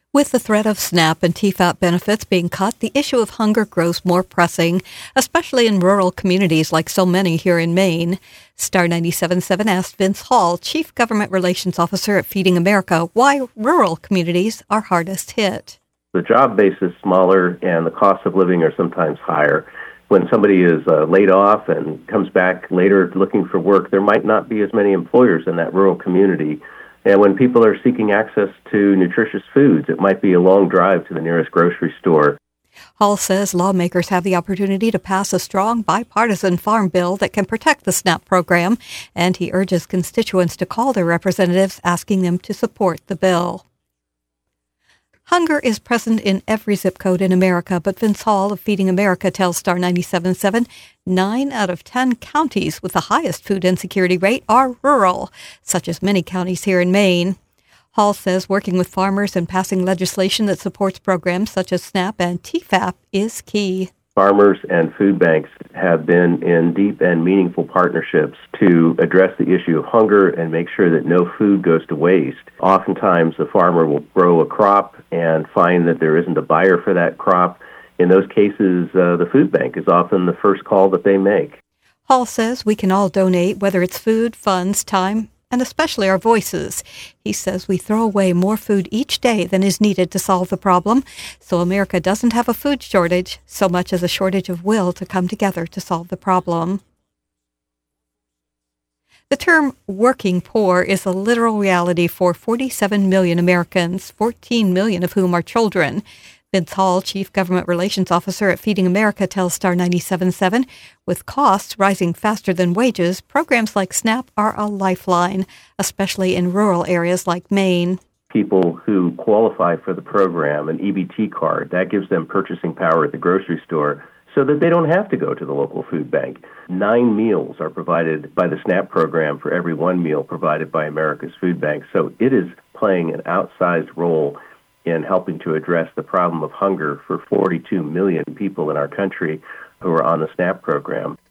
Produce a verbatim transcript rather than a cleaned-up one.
With the threat of SNAP and T FAP benefits being cut, the issue of hunger grows more pressing, especially in rural communities like so many here in Maine. Star ninety-seven point seven asked Vince Hall, Chief Government Relations Officer at Feeding America, why rural communities are hardest hit. The job base is smaller and the costs of living are sometimes higher. When somebody is uh, laid off and comes back later looking for work, there might not be as many employers in that rural community. And when people are seeking access to nutritious foods, it might be a long drive to the nearest grocery store. Hall says lawmakers have the opportunity to pass a strong bipartisan farm bill that can protect the SNAP program, and he urges constituents to call their representatives asking them to support the bill. Hunger is present in every zip code in America, but Vince Hall of Feeding America tells Star ninety-seven point seven nine out of ten counties with the highest food insecurity rate are rural, such as many counties here in Maine. Hall says working with farmers and passing legislation that supports programs such as SNAP and T FAP is key. Farmers and food banks have been in deep and meaningful partnerships to address the issue of hunger and make sure that no food goes to waste. Oftentimes, the farmer will grow a crop and find that there isn't a buyer for that crop. In those cases, uh, the food bank is often the first call that they make. Hall says we can all donate, whether it's food, funds, time, and especially our voices. He says we throw away more food each day than is needed to solve the problem, so America doesn't have a food shortage so much as a shortage of will to come together to solve the problem. The term working poor is a literal reality for forty-seven million Americans, fourteen million of whom are children. Vince Hall, Chief Government Relations Officer at Feeding America, tells Star ninety-seven point seven, with costs rising faster than wages, programs like SNAP are a lifeline, especially in rural areas like Maine. People who qualify for the program, an E B T card, that gives them purchasing power at the grocery store so that they don't have to go to the local food bank. Nine meals are provided by the SNAP program for every one meal provided by America's food bank. So it is playing an outsized role in helping to address the problem of hunger for forty-two million people in our country who are on the SNAP program.